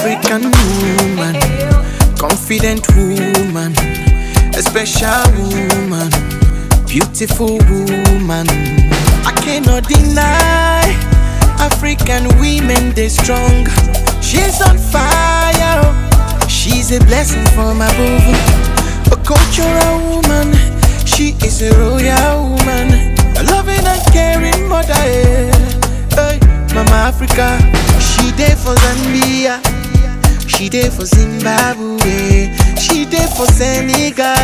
African woman, confident woman, a special woman, beautiful woman. I cannot deny African women, they strong. She's on fire, she's a blessing from above. A cultural woman, she is a royal woman, a loving and caring mother. Hey, Mama Africa, she there for Zambia, she there for Zimbabwe, she there for Senegal.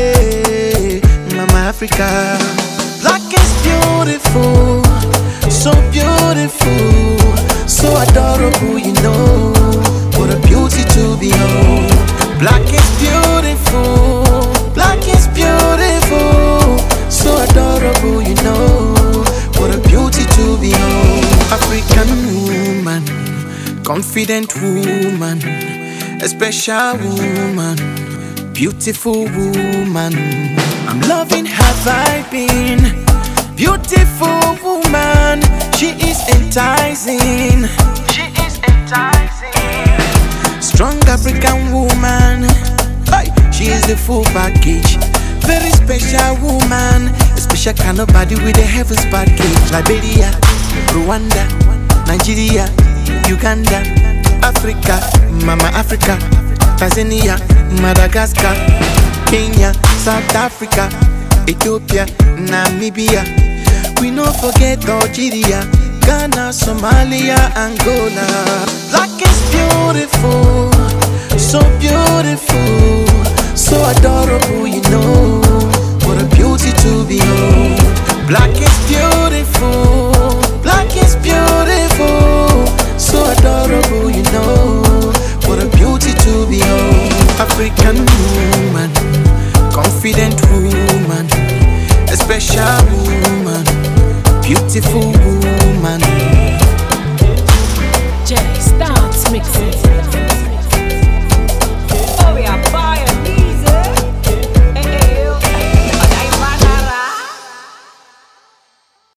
Mama Africa, black is beautiful, so beautiful, so adorable, you know, what a beauty to behold. Black is beautiful, black is beautiful, so adorable, you know, what a beauty to behold. African woman, confident woman, a special woman, beautiful woman. I'm loving her vibing, beautiful woman. She is enticing, she is enticing. Strong African woman, hey, she is the full package. Very special woman, a special kind of body with a heaven's package. Liberia, Rwanda, Nigeria, Uganda, Africa, Mama Africa, Tanzania, Madagascar, Kenya, South Africa, Ethiopia, Namibia. We no forget Algeria, Ghana, Somalia, Angola. Black is beautiful, so beautiful, so adorable, you know, what a beauty to behold. Black is beautiful, black is beautiful, so adorable, you know, what a beauty to behold. African woman, confident woman, a special woman, beautiful woman. Jay starts mixing.